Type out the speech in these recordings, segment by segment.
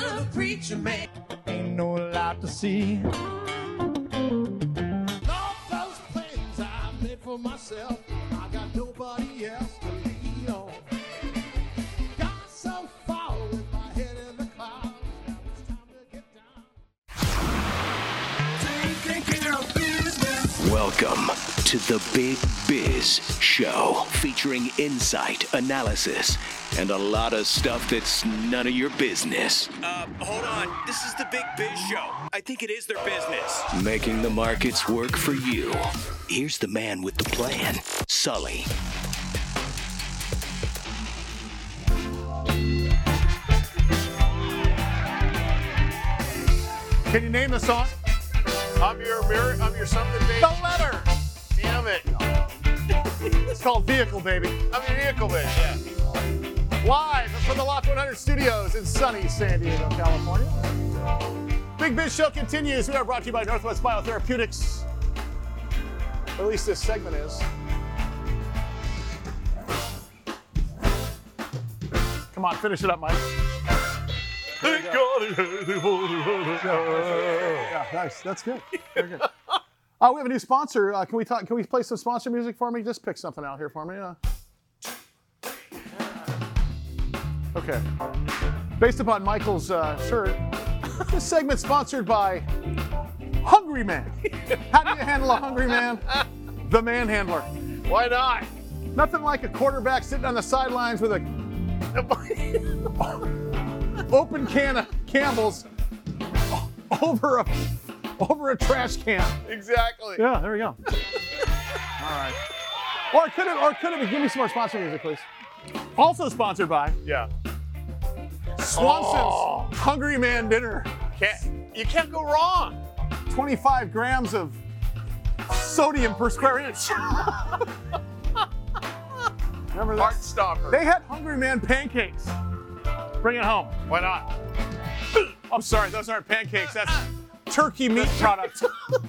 of a preacher man. Ain't no lot to see. All those plans I made for myself, I got nobody else to lean on. Got so far with my head in the clouds, now it's time to get down. Welcome to the Big Biz Show, featuring insight, analysis, and a lot of stuff that's none of your business. Hold on. This is the Big Biz Show. I think it is their business. Making the markets work for you. Here's the man with the plan, Sully. Can you name the song? I'm your mirror. I'm your something, baby. The letter. Damn it. It's called Vehicle, baby. I'm your vehicle, baby. Yeah. Live from the Lock 100 studios in sunny San Diego, California. Big Biz Show continues. We are brought to you by Northwest Biotherapeutics. At least this segment is. Come on, finish it up, Mike. Yeah, nice. That's good. Very good. We have a new sponsor. Can we play some sponsor music for me? Just pick something out here for me. Okay. Based upon Michael's shirt, this segment's sponsored by Hungry Man. How do you handle a hungry man? The Manhandler. Why not? Nothing like a quarterback sitting on the sidelines with a open can of Campbell's over a trash can. Exactly. Yeah, there we go. All right. Or could it be? Give me some more sponsor music, please. Also sponsored by Yeah. Swanson's Hungry Man Dinner. You can't go wrong. 25 grams of sodium per square inch. Remember that? Heart stopper. They had Hungry Man pancakes. Bring it home. Why not? I'm sorry, those aren't pancakes. That's turkey meat products.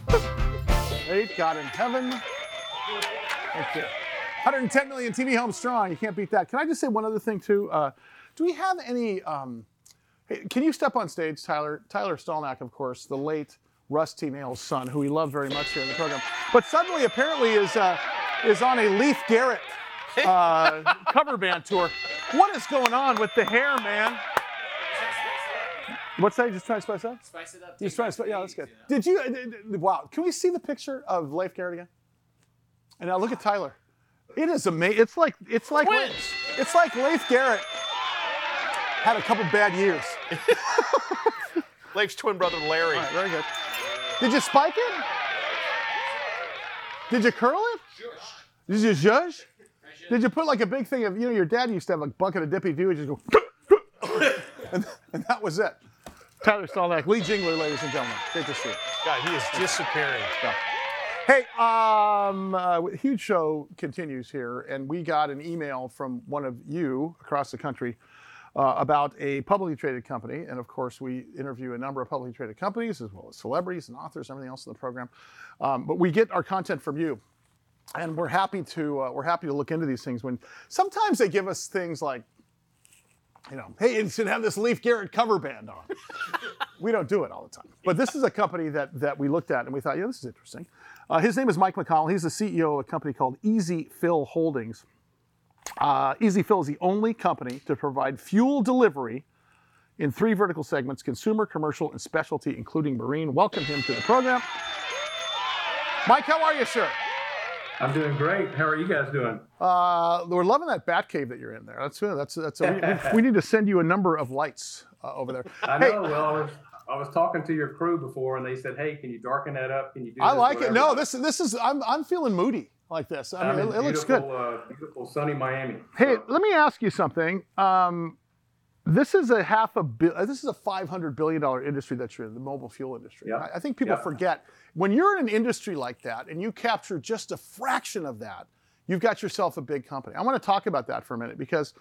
Great God in heaven. Thank you. 110 million TV homes strong. You can't beat that. Can I just say one other thing, too? Do we have any... hey, can you step on stage, Tyler? Tyler Stalnack, of course, the late Rusty Nail's son, who we love very much here in the program. But suddenly, apparently, is on a Leif Garrett cover band tour. What is going on with the hair, man? What's that? Just trying to spice it up? Spice it up. Just trying to spice. Yeah, that's good. Did you? Wow. Can we see the picture of Leif Garrett again? And now look at Tyler. It is amazing. It's like Leif Garrett had a couple bad years. Leif's twin brother Larry. All right, very good. Did you spike it? Did you curl it? Did you zhuzh? Did you put like a big thing of, your dad used to have a bucket of Dippy Doo and just go, and that was it. Tyler Stalnack, Lee Jingler, ladies and gentlemen. Great to see you. God, he is disappearing. Yeah. Hey, huge show continues here, and we got an email from one of you across the country about a publicly traded company, and of course we interview a number of publicly traded companies as well as celebrities and authors and everything else in the program. But we get our content from you, and we're happy to look into these things. When sometimes they give us things like, hey, you should have this Leif Garrett cover band on. We don't do it all the time. But this is a company that we looked at and we thought, this is interesting. His name is Mike McConnell. He's the CEO of a company called Easy Fill Holdings. Easy Fill is the only company to provide fuel delivery in 3 vertical segments: consumer, commercial, and specialty, including marine. Welcome him to the program. Mike, how are you, sir? I'm doing great. How are you guys doing? We're loving that bat cave that you're in there. We need to send you a number of lights over there. I know. Well, I was talking to your crew before, and they said, "Hey, can you darken that up? Can you do?" I like it. No, this is. I'm feeling moody like this. I mean, it looks good. Beautiful sunny Miami. Hey, let me ask you something. This is a $500 billion industry that you're in, the mobile fuel industry. Yeah. I think people forget, when you're in an industry like that and you capture just a fraction of that, you've got yourself a big company. I want to talk about that for a minute because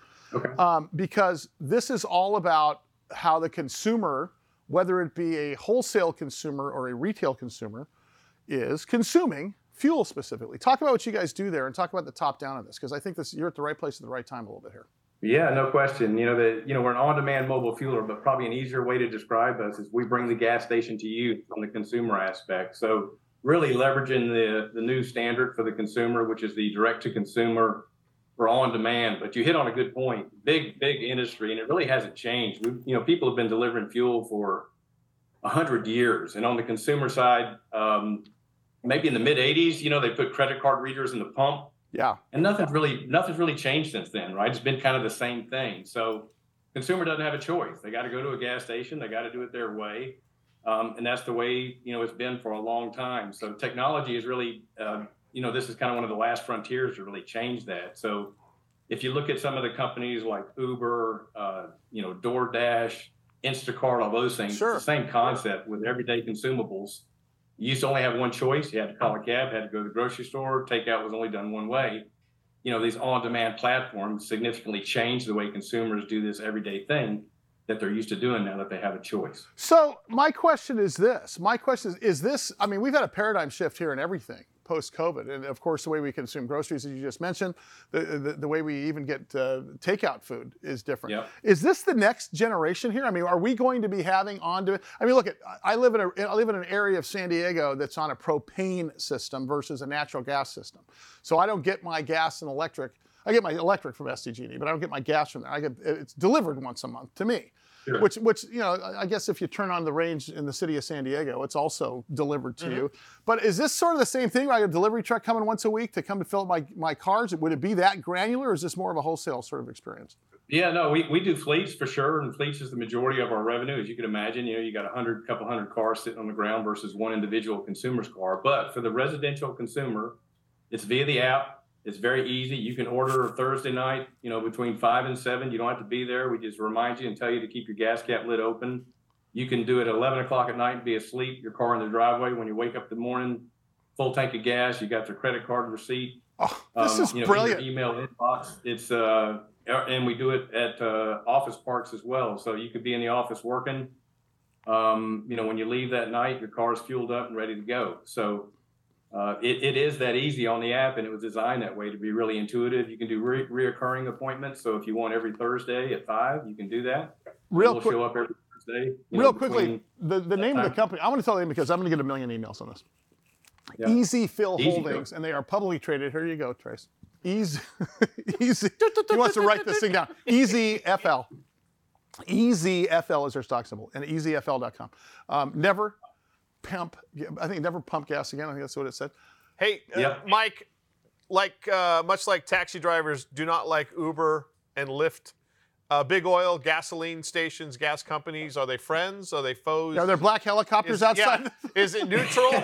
this is all about how the consumer, whether it be a wholesale consumer or a retail consumer, is consuming fuel specifically. Talk about what you guys do there and talk about the top down of this, because I think you're at the right place at the right time a little bit here. Yeah, no question. We're an on-demand mobile fueler, but probably an easier way to describe us is we bring the gas station to you from the consumer aspect. So really leveraging the new standard for the consumer, which is the direct-to-consumer for on-demand. But you hit on a good point. Big industry, and it really hasn't changed. People have been delivering fuel for 100 years, and on the consumer side, maybe in the mid '80s, they put credit card readers in the pump. Yeah. And nothing's really changed since then, right? It's been kind of the same thing. So consumer doesn't have a choice. They got to go to a gas station. They got to do it their way. And that's the way, it's been for a long time. So technology is really, this is kind of one of the last frontiers to really change that. So if you look at some of the companies like Uber, DoorDash, Instacart, all those things, Sure. It's the same concept with everyday consumables. You used to only have one choice. You had to call a cab, had to go to the grocery store. Takeout was only done one way. These on-demand platforms significantly change the way consumers do this everyday thing that they're used to doing now that they have a choice. So my question is this. Is this, we've had a paradigm shift here in everything post-COVID. And of course, the way we consume groceries, as you just mentioned, the way we even get takeout food is different. Yep. Is this the next generation here? Are we going to be having look, I live in an area of San Diego that's on a propane system versus a natural gas system. So I don't get my gas and electric. I get my electric from SDG&E, but I don't get my gas from there. It's delivered once a month to me. Sure. Which I guess if you turn on the range in the city of San Diego, it's also delivered to you. But is this sort of the same thing? Like a delivery truck coming once a week to come to fill up my cars? Would it be that granular, or is this more of a wholesale sort of experience? Yeah, no, we do fleets for sure, and fleets is the majority of our revenue. As you can imagine, you got a couple hundred cars sitting on the ground versus one individual consumer's car. But for the residential consumer, it's via the app. It's very easy. You can order Thursday night, between 5 and 7. You don't have to be there. We just remind you and tell you to keep your gas cap lid open. You can do it at 11 o'clock at night and be asleep, your car in the driveway. When you wake up in the morning, full tank of gas, you got your credit card receipt. Oh, this is brilliant. In your email inbox. It's and we do it at office parks as well. So you could be in the office working. When you leave that night, your car's fueled up and ready to go. So it is that easy on the app, and it was designed that way to be really intuitive. You can do reoccurring appointments. So if you want every Thursday at 5, you can do that. We'll show up every Thursday. Quickly, the name of the company, I want to tell you because I'm going to get a million emails on this. Yeah. Easy Fill Holdings, and they are publicly traded. Here you go, Trace. Easy. He wants to write this thing down. Easy FL. Easy FL is their stock symbol, and easyfl.com. Never pump gas again. I think that's what it said. Hey, Mike, much like taxi drivers do not like Uber and Lyft, big oil, gasoline stations, gas companies, are they friends? Are they foes? Are there black helicopters outside? Yeah. Is it neutral?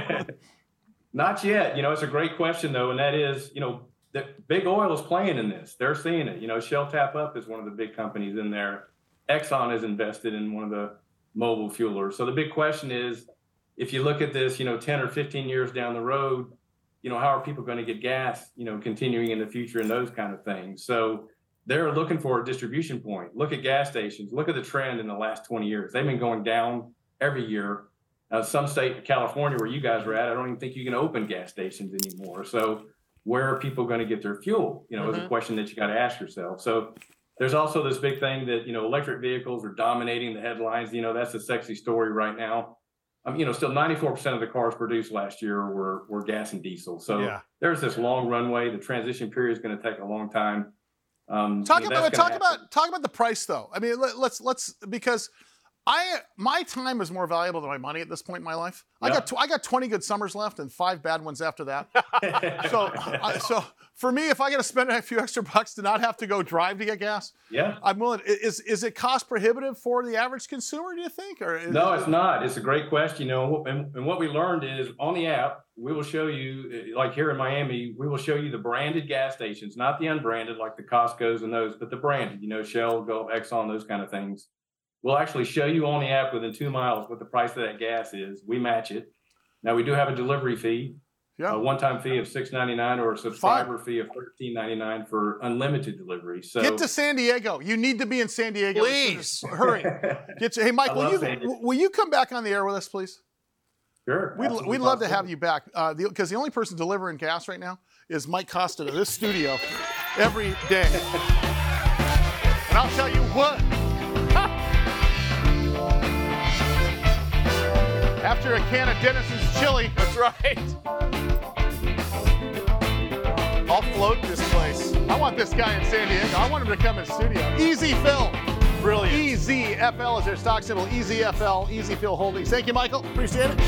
Not yet. It's a great question, though, and that is, that big oil is playing in this. They're seeing it. Shell Tap Up is one of the big companies in there. Exxon is invested in one of the mobile fuelers. So the big question is, if you look at this, 10 or 15 years down the road, how are people going to get gas, continuing in the future and those kind of things. So they're looking for a distribution point. Look at gas stations. Look at the trend in the last 20 years. They've been going down every year. Some state, California, where you guys are at, I don't even think you can open gas stations anymore. So where are people going to get their fuel? Is a question that you got to ask yourself. So there's also this big thing that, electric vehicles are dominating the headlines. That's a sexy story right now. Still 94% of the cars produced last year were gas and diesel. So there's this long runway. The transition period is going to take a long time. Talk about the price, though. Let's because my time is more valuable than my money at this point in my life. Yep. I got 20 good summers left and 5 bad ones after that. So for me, if I got to spend a few extra bucks to not have to go drive to get gas, I'm willing. Is it cost prohibitive for the average consumer, do you think? No, it's not. It's a great question. And what we learned is on the app, we will show you, like here in Miami, we will show you the branded gas stations, not the unbranded like the Costco's and those, but the branded, Shell, Gulf, Exxon, those kind of things. We'll actually show you on the app within 2 miles what the price of that gas is. We match it. Now, we do have a delivery fee, a one-time fee of $6.99 or a subscriber fee of $13.99 for unlimited delivery. So get to San Diego. You need to be in San Diego. Please. Hurry. Hey, Mike, will you come back on the air with us, please? Sure. We'd love to have you back because the only person delivering gas right now is Mike Costa to this studio every day. And I'll tell you what. After a can of Dennison's chili. That's right. I'll float this place. I want this guy in San Diego. I want him to come in studio. Easy Phil. Brilliant. EZFL is their stock symbol. EZFL, Easy Phil Holdings. Thank you, Michael. Appreciate it.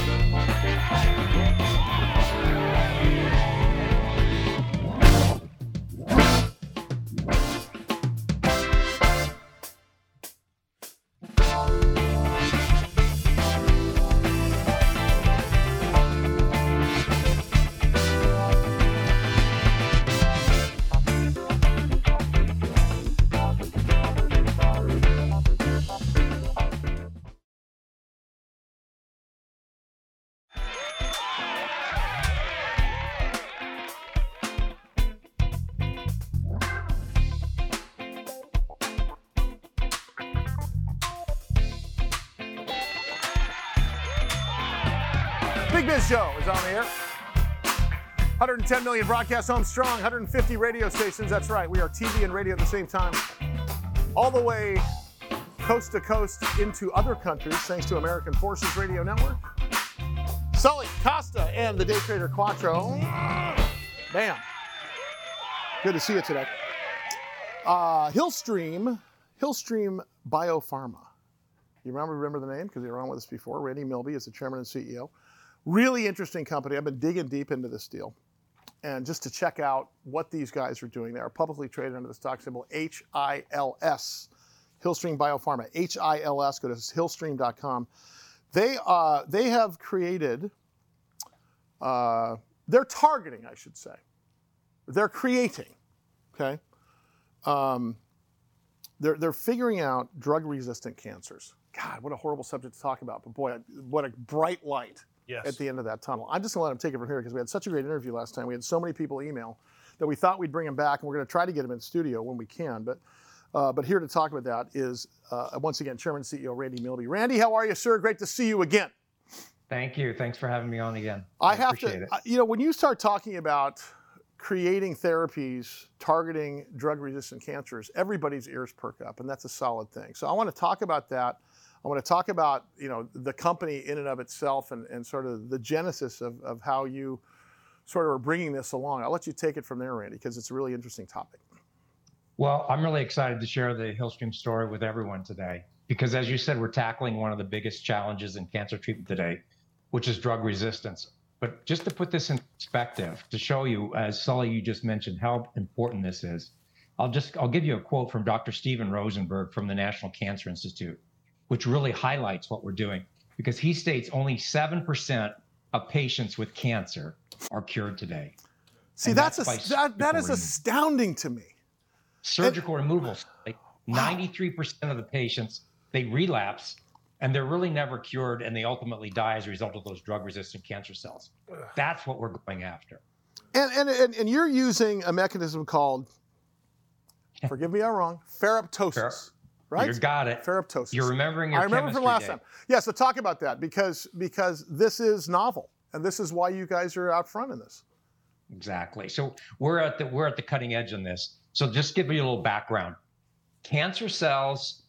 Big Biz Show is on the air. 110 million broadcast homes strong, 150 radio stations. That's right. We are TV and radio at the same time. All the way coast to coast into other countries, thanks to American Forces Radio Network. Sully Costa and the Day Trader Quattro. Bam. Good to see you today. Hillstream Biopharma. You remember the name because you were on with us before. Randy Milby is the chairman and CEO. Really interesting company. I've been digging deep into this deal. And just to check out what these guys are doing, they are publicly traded under the stock symbol HILS. Hillstream Biopharma, HILS. Go to hillstream.com. They have created, they're targeting, I should say. They're creating, okay? They're figuring out drug-resistant cancers. God, what a horrible subject to talk about, but boy, what a bright light. Yes. At the end of that tunnel. I'm just going to let him take it from here because we had such a great interview last time. We had so many people email that we thought we'd bring him back, and we're going to try to get him in studio when we can. But here to talk about that is, once again, Chairman and CEO Randy Milby. Randy, how are you, sir? Great to see you again. Thank you. Thanks for having me on again. I have appreciate to, you know, when you start talking about creating therapies targeting drug-resistant cancers, everybody's ears perk up, and that's a solid thing. So I want to talk about that. I want to talk about, you know, the company in and of itself and sort of the genesis of how you sort of are bringing this along. I'll let you take it from there, Randy, because it's a really interesting topic. Well, I'm really excited to share the Hillstream story with everyone today because, as you said, we're tackling one of the biggest challenges in cancer treatment today, which is drug resistance. But just to put this in perspective, to show you, as Sully, you just mentioned, how important this is, I'll give you a quote from Dr. Steven Rosenberg from the National Cancer Institute, which really highlights what we're doing, because he states only 7% of patients with cancer are cured today. See, that is astounding to me. Surgical removals, like 93% of the patients, they relapse, and they're really never cured, and they ultimately die as a result of those drug-resistant cancer cells. That's what we're going after. And you're using a mechanism called, forgive me if I'm wrong, ferroptosis. Right? You got it. Ferroptosis. You're remembering your chemistry I remember from last time. Yeah, so talk about that because this is novel, and this is why you guys are out front in this. Exactly. So we're at the cutting edge on this. So just give you a little background. Cancer cells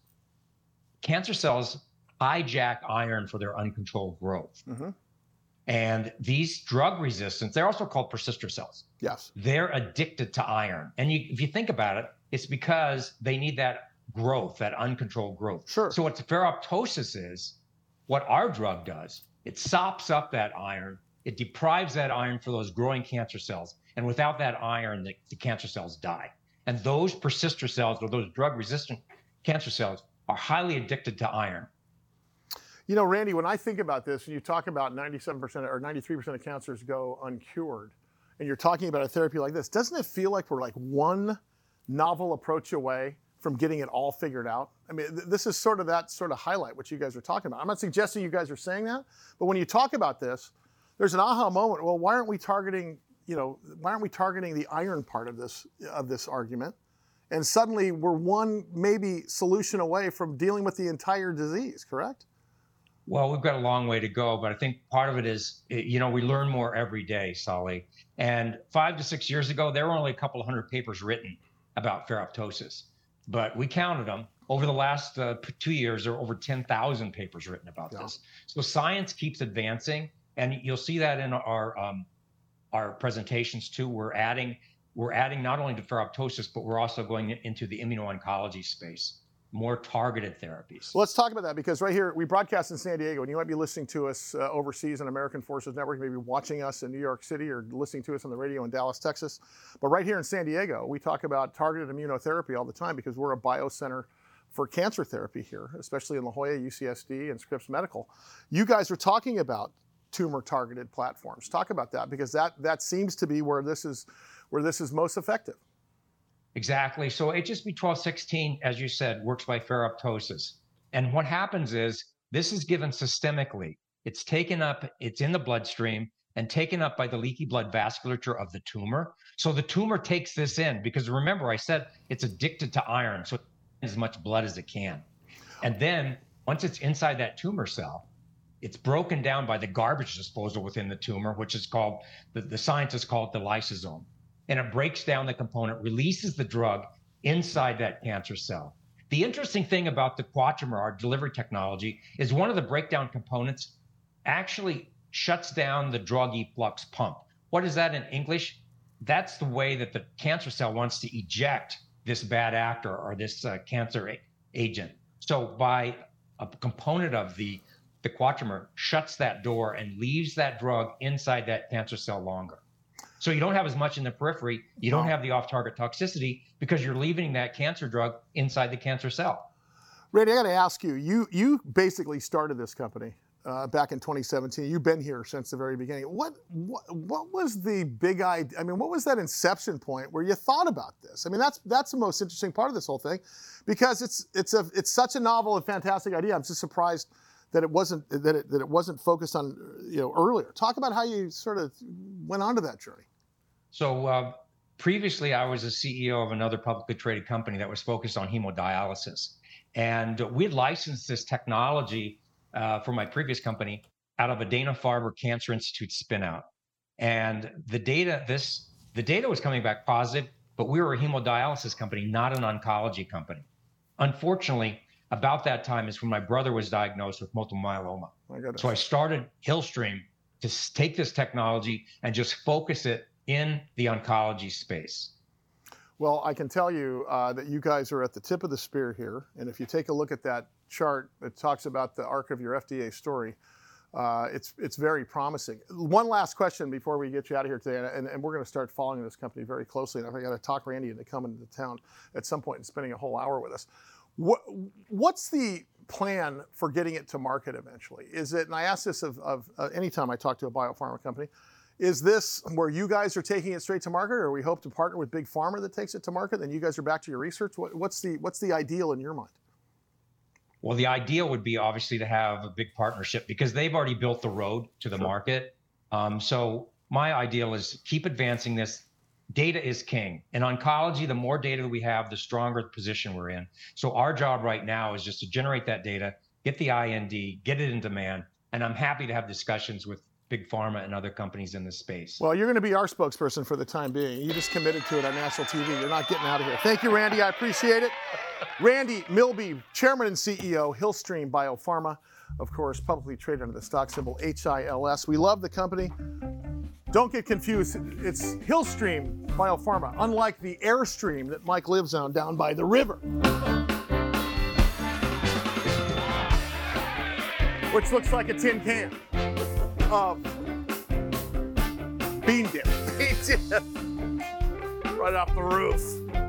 hijack iron for their uncontrolled growth. Mm-hmm. And these drug resistance, they're also called persister cells. Yes. They're addicted to iron. And if you think about it, it's because they need that growth, that uncontrolled growth. Sure. So what ferroptosis is, what our drug does, it sops up that iron, it deprives that iron for those growing cancer cells. And without that iron, the cancer cells die. And those persister cells, or those drug-resistant cancer cells, are highly addicted to iron. You know, Randy, when I think about this, and you talk about 97% or 93% of cancers go uncured, and you're talking about a therapy like this, doesn't it feel like we're like one novel approach away from getting it all figured out? I mean, this is sort of that sort of highlight, what you guys are talking about. I'm not suggesting you guys are saying that, but when you talk about this, there's an aha moment. Well, why aren't we targeting the iron part of this argument? And suddenly we're one maybe solution away from dealing with the entire disease, correct? Well, we've got a long way to go, but I think part of it is, we learn more every day, Sully. And 5 to 6 years ago, there were only a couple of hundred papers written about ferroptosis. but we counted them. Over the last 2 years, there are over 10,000 papers written about this. So science keeps advancing, and you'll see that in our presentations too. We're adding not only to ferroptosis, but we're also going into the immuno-oncology space, more targeted therapies. Well, let's talk about that, because right here, we broadcast in San Diego, and you might be listening to us overseas on American Forces Network, maybe watching us in New York City or listening to us on the radio in Dallas, Texas. But right here in San Diego, we talk about targeted immunotherapy all the time because we're a biocenter for cancer therapy here, especially in La Jolla, UCSD, and Scripps Medical. You guys are talking about tumor-targeted platforms. Talk about that, because that seems to be where this is most effective. Exactly. So HSV 1216, as you said, works by ferroptosis. And what happens is this is given systemically. It's taken up, it's in the bloodstream and taken up by the leaky blood vasculature of the tumor. So the tumor takes this in, because remember I said it's addicted to iron, so as much blood as it can. And then once it's inside that tumor cell, it's broken down by the garbage disposal within the tumor, which is called, the scientists call it the lysosome. And it breaks down the component, releases the drug inside that cancer cell. The interesting thing about the Quatramer, our delivery technology, is one of the breakdown components actually shuts down the drug efflux pump. What is that in English? That's the way that the cancer cell wants to eject this bad actor or this cancer agent. So by a component of the Quatramer shuts that door and leaves that drug inside that cancer cell longer. So you don't have as much in the periphery. You don't have the off-target toxicity because you're leaving that cancer drug inside the cancer cell. Randy, I got to ask you, you basically started this company back in 2017. You've been here since the very beginning. What was the big idea? I mean, what was that inception point where you thought about this? I mean, that's the most interesting part of this whole thing, because it's such a novel and fantastic idea. I'm just surprised that it wasn't focused on earlier. Talk about how you sort of went onto that journey. So previously, I was a CEO of another publicly traded company that was focused on hemodialysis, and we had licensed this technology for my previous company out of a Dana-Farber Cancer Institute spinout. And the data was coming back positive, but we were a hemodialysis company, not an oncology company. Unfortunately, about that time is when my brother was diagnosed with multiple myeloma. So I started Hillstream to take this technology and just focus it in the oncology space. Well, I can tell you that you guys are at the tip of the spear here. And if you take a look at that chart that talks about the arc of your FDA story, it's very promising. One last question before we get you out of here today, and we're going to start following this company very closely. And I got to talk Randy into coming to town at some point and spending a whole hour with us. What's the plan for getting it to market eventually? Is it, and I ask this of any time I talk to a biopharma company, is this where you guys are taking it straight to market, or we hope to partner with Big Pharma that takes it to market, then you guys are back to your research? What's the ideal in your mind? Well, the ideal would be obviously to have a big partnership because they've already built the road to the market. So my ideal is keep advancing this. Data is king. In oncology, the more data that we have, the stronger the position we're in. So our job right now is just to generate that data, get the IND, get it in demand, and I'm happy to have discussions with Big Pharma and other companies in this space. Well, you're going to be our spokesperson for the time being. You just committed to it on national TV. You're not getting out of here. Thank you, Randy. I appreciate it. Randy Milby, Chairman and CEO, Hillstream Biopharma, of course, publicly traded under the stock symbol HILS. We love the company. Don't get confused. It's Hillstream Biopharma, unlike the Airstream that Mike lives on down by the river, which looks like a tin can of bean dip. Right off the roof.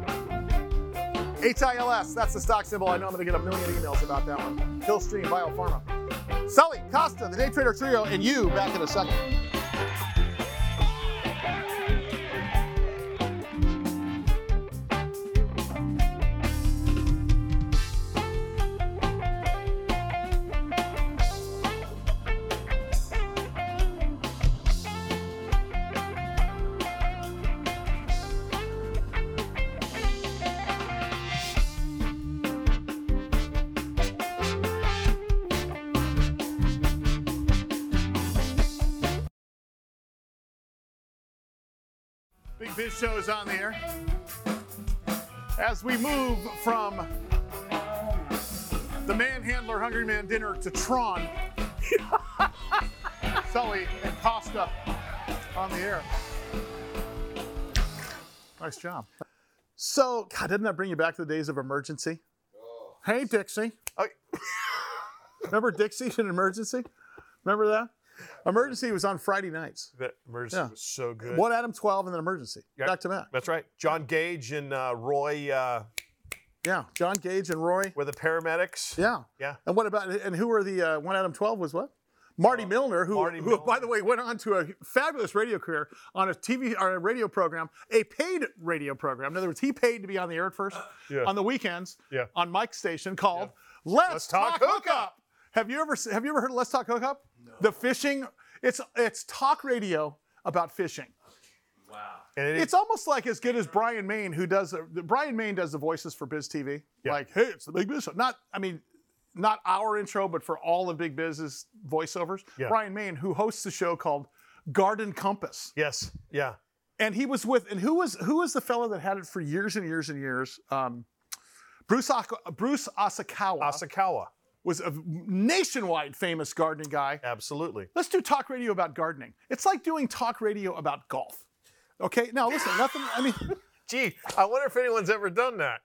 HILS, that's the stock symbol. I know I'm going to get a million emails about that one. Hillstream Biopharma. Sully, Costa, the Day Trader Trio, and you back in a second. Big Biz Show is on the air. As we move from the Manhandler Hungry Man dinner to Tron, Sully and Costa on the air. Nice job. So, God, didn't that bring you back to the days of Emergency? Oh. Hey, Dixie. Oh. Remember Dixie in Emergency? Remember that? Emergency was on Friday nights. That Emergency was so good. One Adam 12 and then Emergency. Yep. Back to back. That's right. John Gage and Roy Yeah, John Gage and Roy. were the paramedics. Yeah. Yeah. And what about, and who were the, One Adam 12 was what? Marty Milner, who, by the way, went on to a fabulous radio career on a TV or a radio program, a paid radio program. In other words, he paid to be on the air at first on the weekends on Mike's station called Let's Talk Hookup. Have you ever heard of Let's Talk Hookup? No. The fishing. It's talk radio about fishing. Wow. And it's almost like as good as Brian Main, who does Brian Main does the voices for Biz TV. Yeah. Like, hey, it's the Big Biz Show. Not our intro, but for all the Big Biz's voiceovers. Yeah. Brian Main, who hosts a show called Garden Compass. Yes. Yeah. And he was with, and who was the fellow that had it for years and years and years? Bruce Asakawa. Asakawa was a nationwide famous gardening guy. Absolutely. Let's do talk radio about gardening. It's like doing talk radio about golf. Okay, now listen, nothing, Gee, I wonder if anyone's ever done that.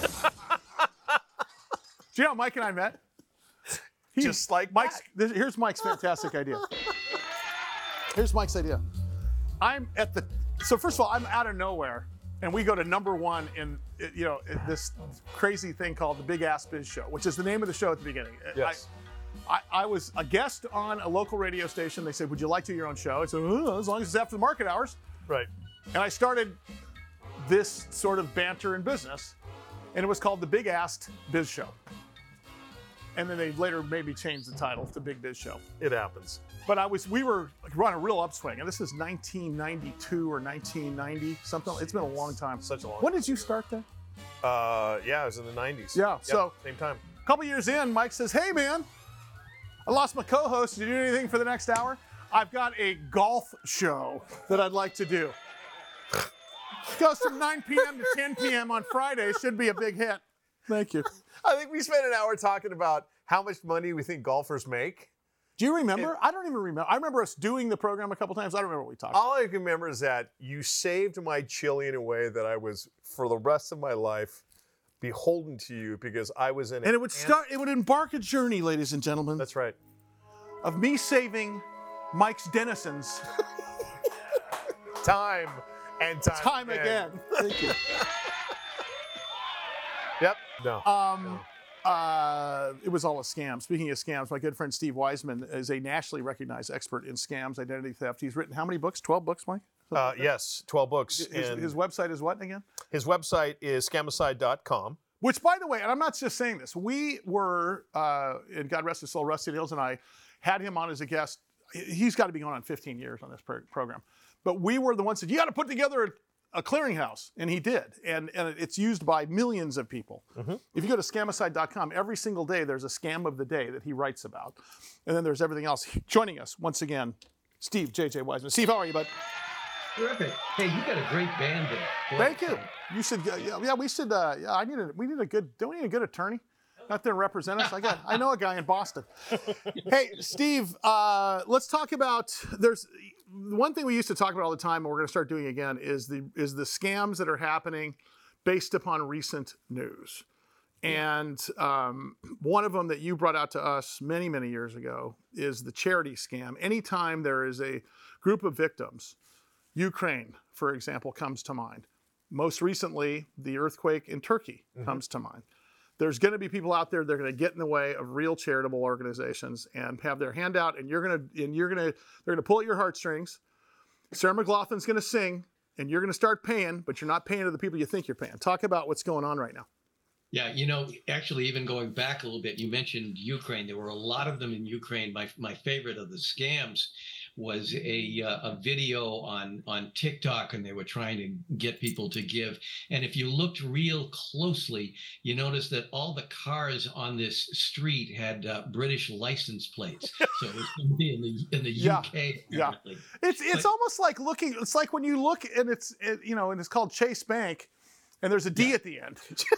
Do you know how Mike and I met? Just like Mike's. Here's Mike's fantastic idea. Here's Mike's idea. So first of all, I'm out of nowhere, and we go to #1 in this crazy thing called the Big Ass Biz Show, which is the name of the show at the beginning. Yes. I was a guest on a local radio station. They said, "Would you like to do your own show?" I said, "As long as it's after the market hours." Right. And I started this sort of banter in business, and it was called the Big Ass Biz Show. And then they later maybe changed the title to Big Biz Show. It happens. But we were on a real upswing, and this is 1992 or 1990, something. It's been a long time. Such a long When did you start there? Yeah, it was in the 90s. Yeah, so same time. A couple years in, Mike says, "Hey, man, I lost my co-host. Did you do anything for the next hour? I've got a golf show that I'd like to do. Goes from 9 p.m. to 10 p.m. on Friday. Should be a big hit." Thank you. I think we spent an hour talking about how much money we think golfers make. Do you remember? I don't even remember. I remember us doing the program a couple times. I don't remember what we talked about. All I can remember is that you saved my chili in a way that I was, for the rest of my life, beholden to you because I was in it. And it would embark a journey, ladies and gentlemen. That's right. Of me saving Mike's denizens. Time and time again. Thank you. Yep. No. It was all a scam. Speaking of scams, my good friend Steve Wiseman is a nationally recognized expert in scams, identity theft. He's written how many books? 12 books, Mike? Yes, 12 books. His website is what again? His website is scamicide.com. Which, by the way, and I'm not just saying this, we were, and God rest his soul, Rusty Nails and I had him on as a guest. He's got to be going on 15 years on this program. But we were the ones that said, you got to put together a clearinghouse, and he did, and it's used by millions of people. Mm-hmm. If you go to scamicide.com, every single day there's a scam of the day that he writes about, and then there's everything else. Joining us once again, Steve J.J. Wiseman. Steve, how are you, bud? Terrific. Hey, you got a great band there. Thank you. You should. Yeah, we should. We need a good. Don't we need a good attorney? Out there and represent us. I know a guy in Boston. Hey, Steve. Let's talk about. There's one thing we used to talk about all the time, and we're going to start doing again, is the scams that are happening based upon recent news. And one of them that you brought out to us many, many years ago is the charity scam. Anytime there is a group of victims, Ukraine, for example, comes to mind. Most recently, the earthquake in Turkey comes to mind. There's going to be people out there that are going to get in the way of real charitable organizations and have their hand out, and they're going to pull at your heartstrings. Sarah McLachlan's going to sing, and you're going to start paying, but you're not paying to the people you think you're paying. Talk about what's going on right now. Yeah, actually, even going back a little bit, you mentioned Ukraine. There were a lot of them in Ukraine. My favorite of the scams was a video on TikTok, and they were trying to get people to give. And if you looked real closely, you noticed that all the cars on this street had British license plates. So it was going to be in the UK. Yeah, it's almost like looking. It's like when you look, and it's called Chase Bank. and there's a D at the end.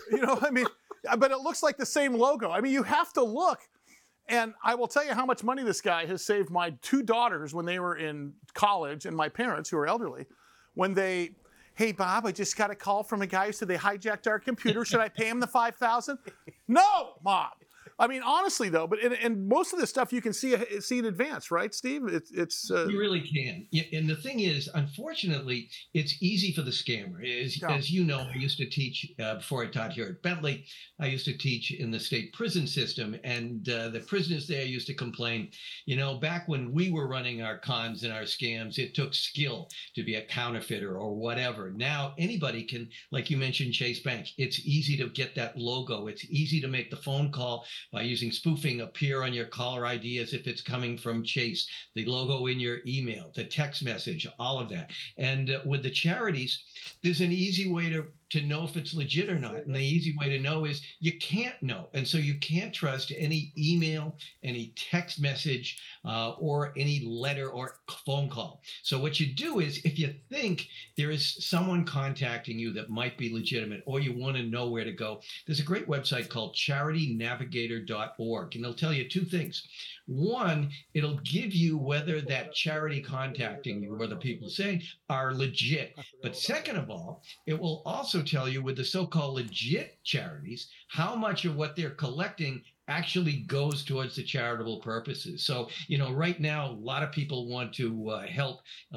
I mean, but it looks like the same logo. I mean, you have to look. And I will tell you how much money this guy has saved my 2 daughters when they were in college, and my parents, who are elderly, when they, hey, Bob, I just got a call from a guy who said they hijacked our computer. Should I pay him the $5,000? No, Mom. I mean, honestly, though, but and most of this stuff you can see in advance, right, Steve? You really can. And the thing is, unfortunately, it's easy for the scammer. As you know, I used to teach before I taught here at Bentley. I used to teach in the state prison system, and the prisoners there used to complain. Back when we were running our cons and our scams, it took skill to be a counterfeiter or whatever. Now anybody can, like you mentioned, Chase Bank. It's easy to get that logo. It's easy to make the phone call by using spoofing appear on your caller ID as if it's coming from Chase, the logo in your email, the text message, all of that. And with the charities, there's an easy way to know if it's legit or not. And the easy way to know is you can't know. And so you can't trust any email, any text message, or any letter or phone call. So what you do is, if you think there is someone contacting you that might be legitimate, or you want to know where to go, there's a great website called charitynavigator.org. And they'll tell you 2 things. One, it'll give you whether that charity contacting you or the people saying are legit. But second of all, it will also tell you with the so-called legit charities how much of what they're collecting actually goes towards the charitable purposes. So, right now, a lot of people want to help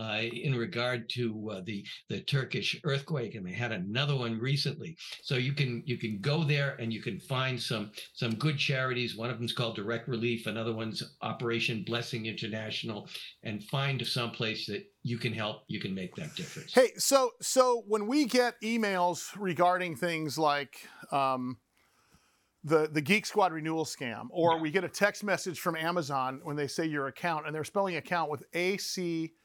in regard to the Turkish earthquake, and they had another one recently. So you can go there and you can find some good charities. One of them is called Direct Relief. Another one's Operation Blessing International, and find someplace that you can help. You can make that difference. Hey, so when we get emails regarding things like the Geek Squad renewal scam, or we get a text message from Amazon when they say your account, and they're spelling account with ACOUNT.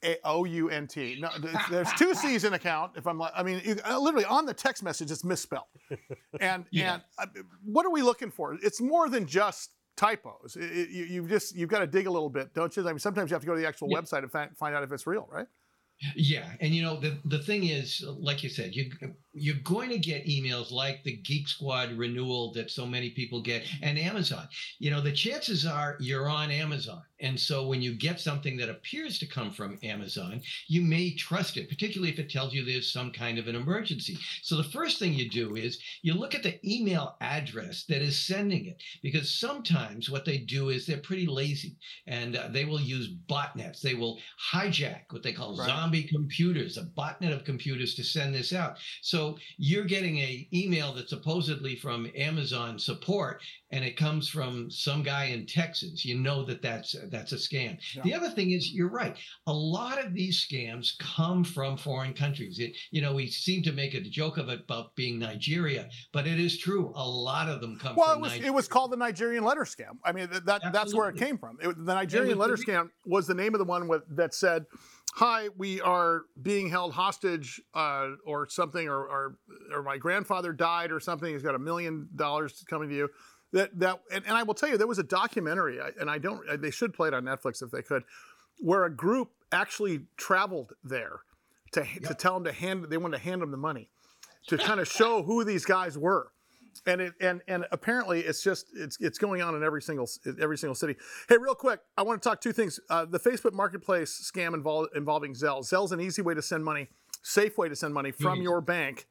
No, there's 2 C's in account. Literally on the text message, it's misspelled. And what are we looking for? It's more than just typos. You've got to dig a little bit, don't you? I mean, sometimes you have to go to the actual website and find out if it's real, right? Yeah, and the thing is, like you said, you're going to get emails like the Geek Squad renewal that so many people get, and Amazon. The chances are you're on Amazon, and so when you get something that appears to come from Amazon, you may trust it, particularly if it tells you there's some kind of an emergency. So the first thing you do is you look at the email address that is sending it, because sometimes what they do is they're pretty lazy, and they will use botnets. They will hijack what they call zombie computers, a botnet of computers, to send this out. So you're getting an email that's supposedly from Amazon support, and it comes from some guy in Texas. That's a scam. Yeah. The other thing is, you're right. A lot of these scams come from foreign countries. We seem to make a joke of it about being Nigeria, but it is true. A lot of them come from Nigeria. It was called the Nigerian letter scam. I mean, that's where it came from. The Nigerian letter scam was the name of the one that said, hi, we are being held hostage or something, or my grandfather died or something. He's got $1 million coming to you. And I will tell you, there was a documentary, and they should play it on Netflix if they could, where a group actually traveled there to tell them they wanted to hand them the money, to kind of show who these guys were. And apparently it's going on in every single city. Hey, real quick, I want to talk 2 things. The Facebook Marketplace scam involving Zelle. Zelle's an easy way to send money, safe way to send money from your bank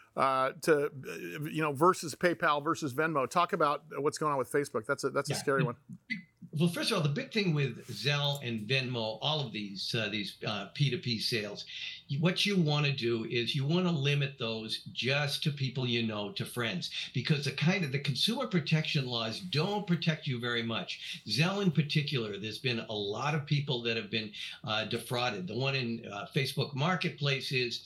to versus PayPal versus Venmo. Talk about what's going on with Facebook. That's a scary one. Well, first of all, the big thing with Zelle and Venmo, all of these P2P sales, what you want to do is you want to limit those just to people to friends, because the consumer protection laws don't protect you very much. Zelle in particular, there's been a lot of people that have been defrauded. The one in Facebook Marketplace is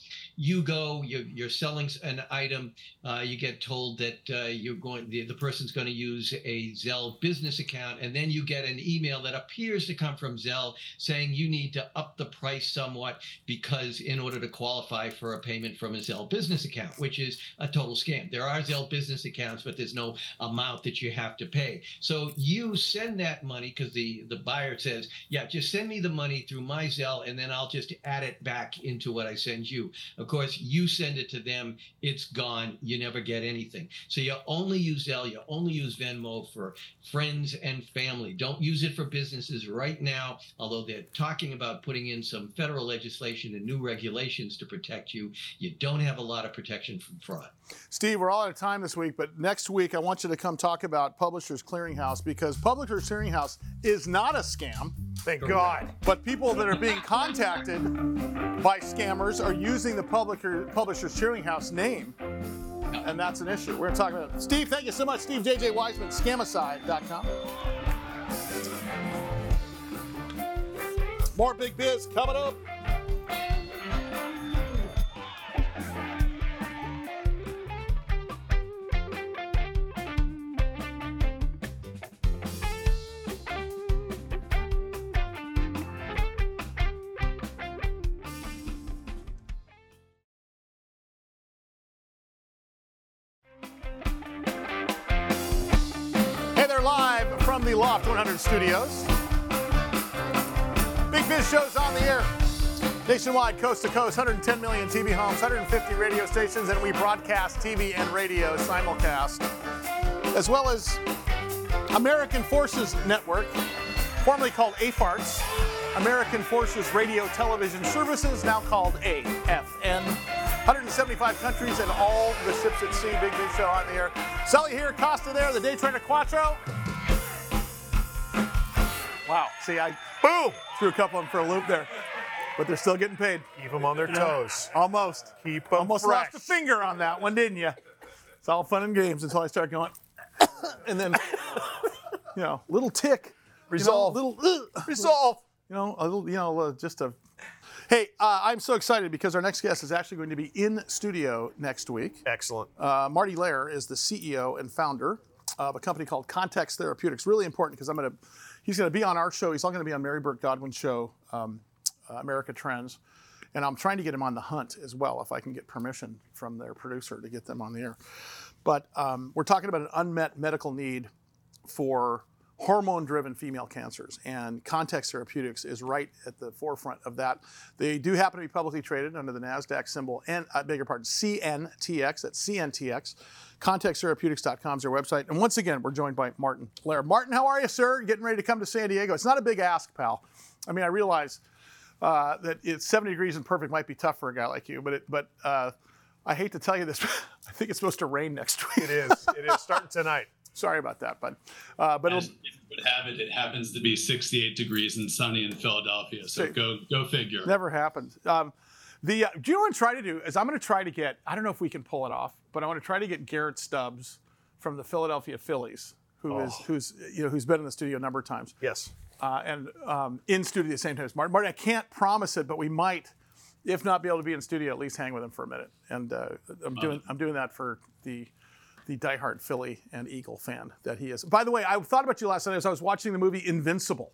you're selling an item, you get told that the person's going to use a Zelle business account, and then you get get an email that appears to come from Zelle saying you need to up the price somewhat because in order to qualify for a payment from a Zelle business account, which is a total scam. There are Zelle business accounts, but there's no amount that you have to pay. So you send that money because the buyer says, yeah, just send me the money through my Zelle and then I'll just add it back into what I send you. Of course, you send it to them, it's gone, you never get anything. So you only use Zelle, you only use Venmo for friends and family. Don't use it for businesses right now, although they're talking about putting in some federal legislation and new regulations to protect you. You don't have a lot of protection from fraud. Steve, we're all out of time this week, but next week I want you to come talk about Publishers Clearinghouse, because Publishers Clearinghouse is not a scam. Thank God. But people that are being contacted by scammers are using the Publishers Clearinghouse name, and that's an issue. We're going to talk about it. Steve, thank you so much. Steve J.J. Wiseman, Scamicide.com. More Big Biz coming up. Live from the Loft 100 studios. Big Biz Show's on the air. Nationwide, coast to coast, 110 million TV homes, 150 radio stations, and we broadcast TV and radio simulcast, as well as American Forces Network, formerly called AFARTS, American Forces Radio Television Services, now called AFN. 175 countries and all the ships at sea. Big Biz Show on the air. Sully here, Costa there, the Day Trader Quattro. Wow, see, I threw a couple of them for a loop there, but they're still getting paid. Keep them on their toes. Almost. Keep them Almost fresh. lost a finger on that one, didn't you? It's all fun and games until I start going, and then, little tick. Resolve. Resolve. A little, just a. Hey, I'm so excited because our next guest is actually going to be in studio next week. Excellent. Marty Lehr is the CEO and founder of a company called Context Therapeutics. Really important because he's going to be on our show. He's all going to be on Mary Burke Godwin's show, America Trends. And I'm trying to get him on The Hunt as well, if I can get permission from their producer to get them on the air. But we're talking about an unmet medical need for hormone-driven female cancers, and Context Therapeutics is right at the forefront of that. They do happen to be publicly traded under the NASDAQ symbol, and CNTX, that's CNTX. ContextTherapeutics.com is their website. And once again, we're joined by Martin Lehr. Martin, how are you, sir? Getting ready to come to San Diego. It's not a big ask, pal. I mean, I realize that it's 70 degrees and perfect might be tough for a guy like you, but I hate to tell you this, I think it's supposed to rain next week. It is starting tonight. Sorry about that, but As it would have it happens to be 68 degrees and sunny in Philadelphia. So go figure. Never happened. Do you know what I'm trying to do? Is I'm going to try to get, I don't know if we can pull it off, but I want to try to get Garrett Stubbs from the Philadelphia Phillies, who's been in the studio a number of times. Yes. And in studio at the same time as Martin. Martin, I can't promise it, but we might, if not be able to be in studio, at least hang with him for a minute. And I'm doing that for the diehard Philly and Eagle fan that he is. By the way, I thought about you last night as I was watching the movie Invincible.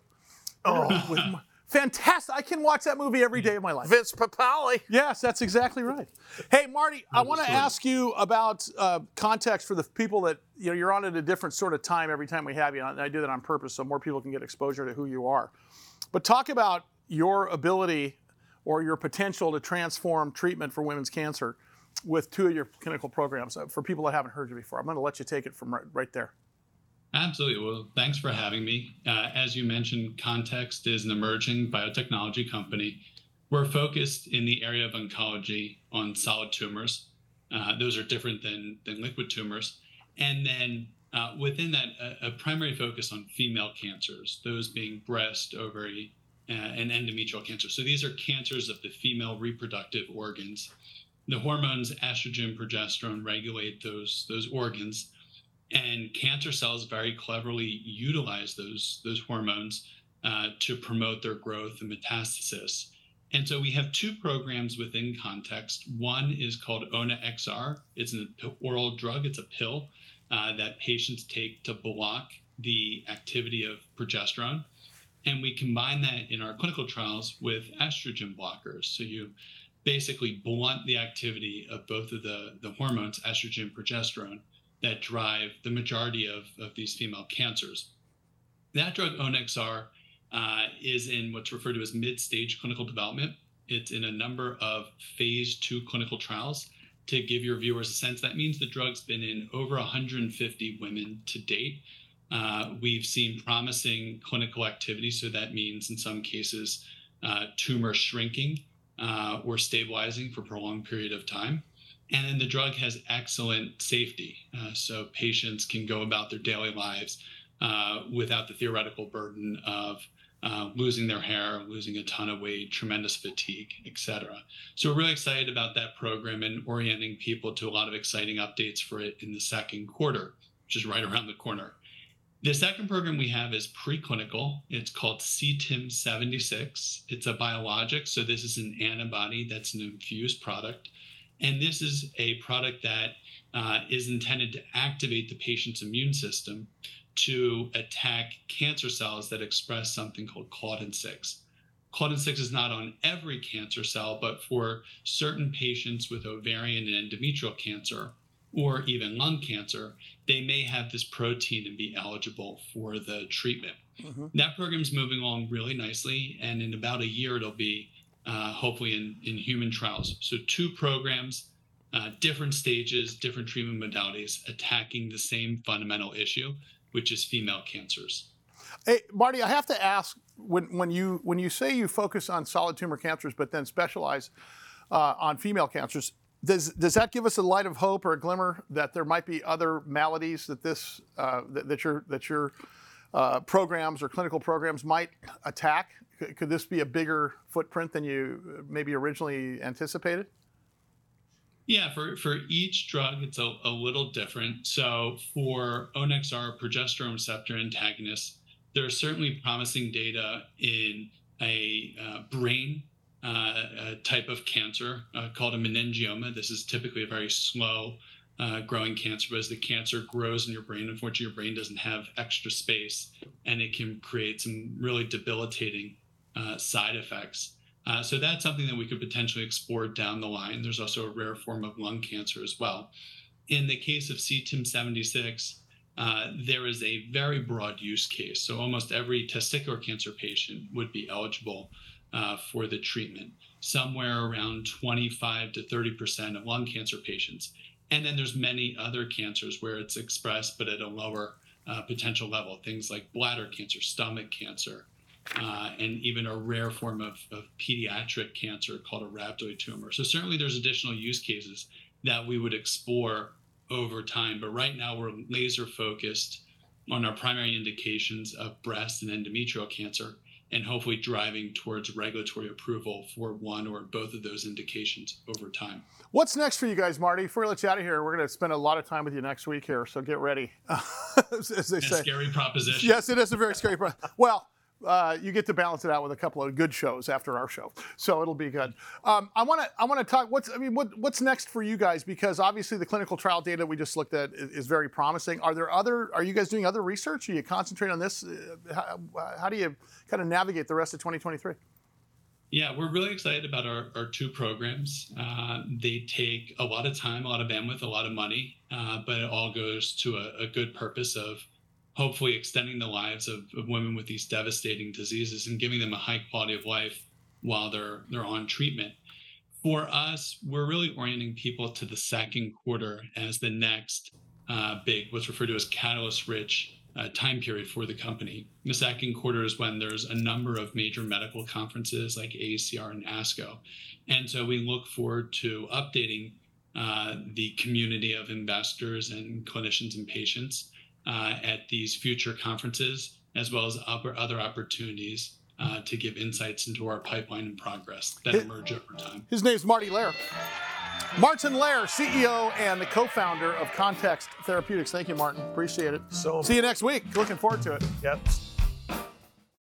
Fantastic. I can watch that movie every day of my life. Vince Papale. Yes, that's exactly right. Hey, Marty, I want to ask you about context for the people that, you're on at a different sort of time every time we have you on, and I do that on purpose so more people can get exposure to who you are. But talk about your ability or your potential to transform treatment for women's cancer with two of your clinical programs for people that haven't heard you before. I'm going to let you take it from right there. Absolutely. Well, thanks for having me. As you mentioned, Context is an emerging biotechnology company. We're focused in the area of oncology on solid tumors. Those are different than liquid tumors. And then within that, a primary focus on female cancers, those being breast, ovary, and endometrial cancer. So these are cancers of the female reproductive organs. The hormones estrogen, progesterone regulate those organs, and cancer cells very cleverly utilize those hormones to promote their growth and metastasis. And so we have two programs within Context. One is called ONA XR. It's an oral drug. It's a pill that patients take to block the activity of progesterone. And we combine that in our clinical trials with estrogen blockers. So you basically blunt the activity of both of the hormones, estrogen and progesterone, that drive the majority of these female cancers. That drug, Onexar, is in what's referred to as mid-stage clinical development. It's in a number of phase 2 clinical trials. To give your viewers a sense, that means the drug's been in over 150 women to date. We've seen promising clinical activity, so that means in some cases tumor shrinking or stabilizing for a prolonged period of time. And then the drug has excellent safety, so patients can go about their daily lives without the theoretical burden of losing their hair, losing a ton of weight, tremendous fatigue, et cetera. So we're really excited about that program and orienting people to a lot of exciting updates for it in the second quarter, which is right around the corner. The second program we have is preclinical. It's called CTIM-76. It's a biologic, so this is an antibody that's an infused product. And this is a product that is intended to activate the patient's immune system to attack cancer cells that express something called Claudin-6. Claudin-6 is not on every cancer cell, but for certain patients with ovarian and endometrial cancer, or even lung cancer, they may have this protein and be eligible for the treatment. Mm-hmm. That program's moving along really nicely, and in about a year, it'll be hopefully in human trials. So 2 programs, different stages, different treatment modalities, attacking the same fundamental issue, which is female cancers. Hey, Marty, I have to ask, when you say you focus on solid tumor cancers, but then specialize on female cancers, does that give us a light of hope or a glimmer that there might be other maladies that that your programs or clinical programs might attack? Could this be a bigger footprint than you maybe originally anticipated? Yeah, for each drug, it's a little different. So for Onexar, progesterone receptor antagonist, there's certainly promising data in a brain type of cancer called a meningioma. This is typically a very slow growing cancer, but as the cancer grows in your brain, unfortunately, your brain doesn't have extra space, and it can create some really debilitating side effects. So that's something that we could potentially explore down the line. There's also a rare form of lung cancer as well. In the case of CTIM-76, there is a very broad use case. So almost every testicular cancer patient would be eligible for the treatment, somewhere around 25 to 30% of lung cancer patients. And then there's many other cancers where it's expressed, but at a lower potential level, things like bladder cancer, stomach cancer, and even a rare form of pediatric cancer called a rhabdoid tumor. So certainly there's additional use cases that we would explore over time. But right now we're laser focused on our primary indications of breast and endometrial cancer, and hopefully driving towards regulatory approval for one or both of those indications over time. What's next for you guys, Marty? Before we let you out of here, we're going to spend a lot of time with you next week here, so get ready. As they say. A scary proposition. Yes, it is a very scary proposition. Well, you get to balance it out with a couple of good shows after our show, so it'll be good. I want to talk. What's next for you guys? Because obviously the clinical trial data we just looked at is very promising. Are you guys doing other research? Are you concentrating on this? How do you kind of navigate the rest of 2023? Yeah, we're really excited about our 2 programs. They take a lot of time, a lot of bandwidth, a lot of money, but it all goes to a good purpose of hopefully extending the lives of women with these devastating diseases and giving them a high quality of life while they're on treatment. For us, we're really orienting people to the second quarter as the next big, what's referred to as catalyst-rich time period for the company. The second quarter is when there's a number of major medical conferences like AACR and ASCO. And so we look forward to updating the community of investors and clinicians and patients at these future conferences, as well as other opportunities to give insights into our pipeline and progress that emerge over time. His name is Marty Lehr. Martin Lehr, CEO and the co-founder of Context Therapeutics. Thank you, Martin. Appreciate it. See you next week. Looking forward to it. Yep.